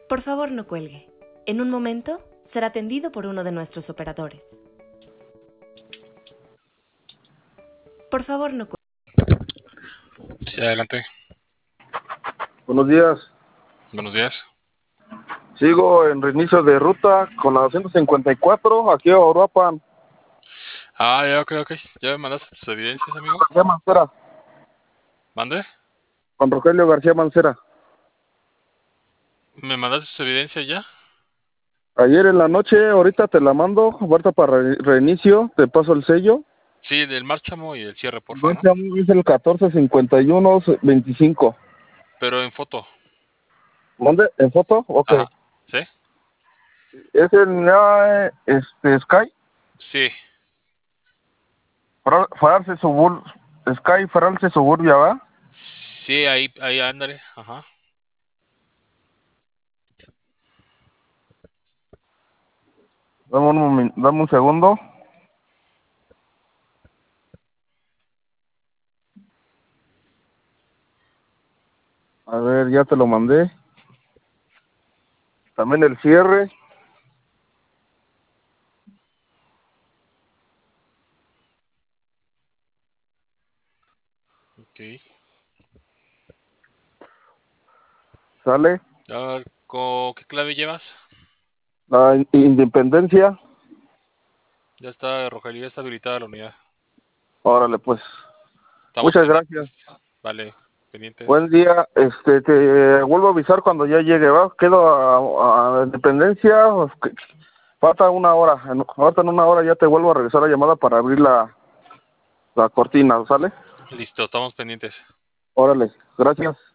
Por favor, no cuelgue. En un momento será atendido por uno de nuestros operadores. Por favor, no cuelgue. Sí, adelante. Buenos días. Buenos días. Sigo en reinicio de ruta con la 254 aquí a Uruapan. Ya, ok. ¿Ya me mandaste tus evidencias, amigo? García Mancera. ¿Mande? Con Rogelio García Mancera. ¿Me mandaste tus evidencias ya? Ayer en la noche, ahorita te la mando, ahorita para reinicio, te paso el sello. Sí, del márchamo y el cierre, porfa, ¿no? Es el 1451-25. Pero en foto. ¿Mande? ¿En foto? Ok. Ajá. ¿Sí? Es el Sky, Sí. Faralce Sky Faralce Suburbia, ¿va? Sí, ahí, ándale. Ajá. Dame un segundo. A ver, ya te lo mandé. También el cierre. Ok. ¿Sale? A ver, ¿qué clave llevas? La Independencia. Ya está, Rogelio, ya está habilitada la unidad. Órale, pues. Estamos Muchas pendientes. gracias. Vale, pendientes. Buen día. Te vuelvo a avisar cuando ya llegue, ¿va? Quedo a Independencia. Falta una hora. Ahorita en una hora ya te vuelvo a regresar la llamada para abrir la cortina, ¿sale? Listo, estamos pendientes. Órale. Gracias.